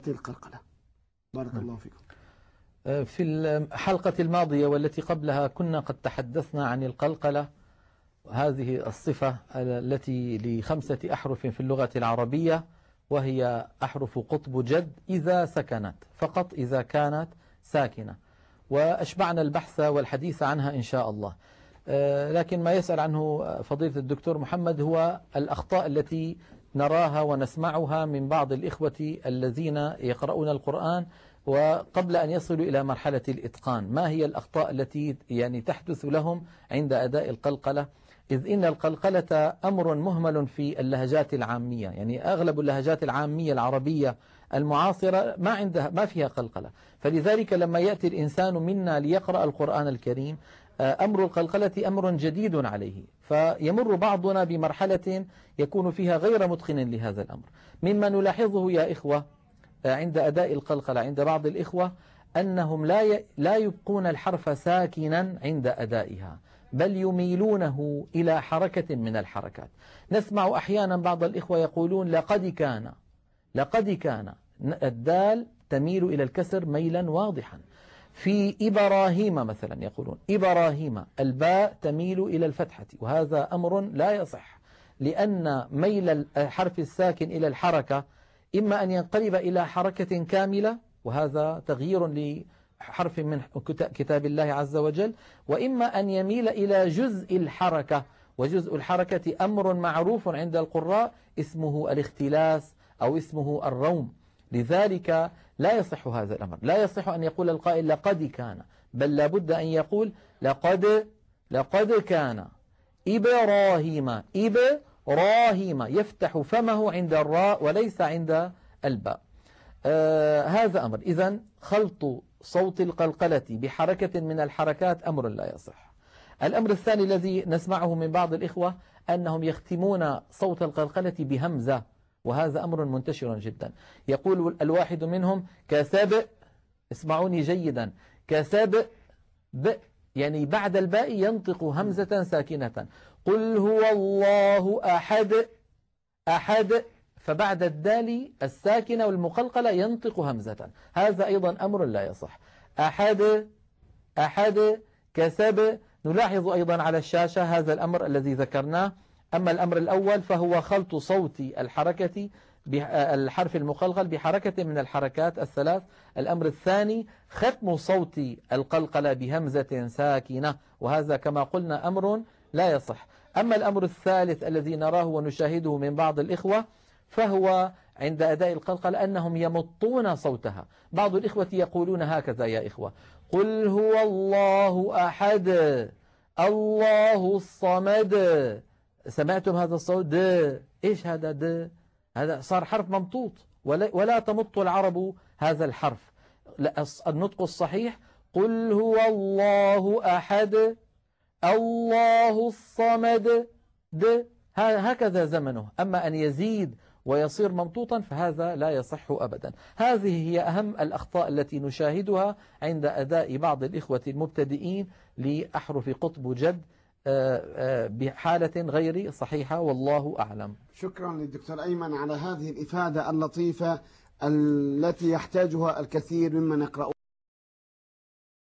القلقلة. بارك الله فيكم. في الحلقة الماضية والتي قبلها كنا قد تحدثنا عن القلقلة، هذه الصفة التي ل5 أحرف في اللغة العربية، وهي أحرف قطب جد إذا سكنت، فقط إذا كانت ساكنة، وأشبعنا البحث والحديث عنها إن شاء الله. لكن ما يسأل عنه فضيلة الدكتور محمد هو الأخطاء التي نراها ونسمعها من بعض الإخوة الذين يقرؤون القرآن وقبل أن يصلوا إلى مرحلة الإتقان. ما هي الأخطاء التي تحدث لهم عند أداء القلقلة؟ إذ إن القلقلة أمر مهمل في اللهجات العامية، يعني أغلب اللهجات العامية العربية المعاصرة ما فيها قلقلة. فلذلك لما يأتي الإنسان منا ليقرأ القرآن الكريم أمر القلقلة أمر جديد عليه، فيمر بعضنا بمرحلة يكون فيها غير متقن لهذا الأمر. مما نلاحظه يا إخوة عند أداء القلقلة عند بعض الإخوة أنهم لا يبقون الحرف ساكنا عند أدائها، بل يميلونه إلى حركة من الحركات. نسمع أحيانا بعض الإخوة يقولون لقد كان الدال تميل إلى الكسر ميلا واضحا. في إبراهيم مثلا يقولون إبراهيم الباء تميل إلى الفتحة، وهذا أمر لا يصح، لأن ميل الحرف الساكن إلى الحركة إما أن ينقلب إلى حركة كاملة، وهذا تغيير لحرف من كتاب الله عز وجل، وإما أن يميل إلى جزء الحركة، وجزء الحركة أمر معروف عند القراء اسمه الاختلاس أو اسمه الروم. لذلك لا يصح هذا الأمر، لا يصح أن يقول القائل لقد كان، بل لابد أن يقول لقد كان إبراهيم يفتح فمه عند الراء وليس عند الباء. هذا أمر. إذن خلط صوت القلقلة بحركة من الحركات أمر لا يصح. الأمر الثاني الذي نسمعه من بعض الإخوة أنهم يختمون صوت القلقلة بهمزة، وهذا أمر منتشر جدا. يقول الواحد منهم كسب، اسمعوني جيدا، كسب يعني بعد الباء ينطق همزة ساكنة. قل هو الله أحد فبعد الدال الساكنة والمقلقلة ينطق همزة، هذا أيضا أمر لا يصح. أحد كسب. نلاحظ أيضا على الشاشة هذا الأمر الذي ذكرناه. أما الأمر الأول فهو خلط صوت الحركة بالحرف المقلقل بحركة من الحركات الثلاث. الأمر الثاني ختم صوت القلقلة بهمزة ساكنة، وهذا كما قلنا أمر لا يصح. أما الأمر الثالث الذي نراه ونشاهده من بعض الإخوة فهو عند أداء القلقلة أنهم يمطون صوتها. بعض الإخوة يقولون هكذا يا إخوة: قل هو الله أحد الله الصمد. سمعتم هذا الصوت؟ إيش هذا؟ هذا صار حرف ممطوط، ولا تمط العرب هذا الحرف. النطق الصحيح قل هو الله أحد الله الصمد، هكذا زمنه. أما أن يزيد ويصير ممطوطا فهذا لا يصح أبدا. هذه هي أهم الأخطاء التي نشاهدها عند أداء بعض الإخوة المبتدئين لأحرف قطب جد بحالة غير صحيحة، والله أعلم. شكرا للدكتور أيمن على هذه الإفادة اللطيفة التي يحتاجها الكثير ممن يقرأ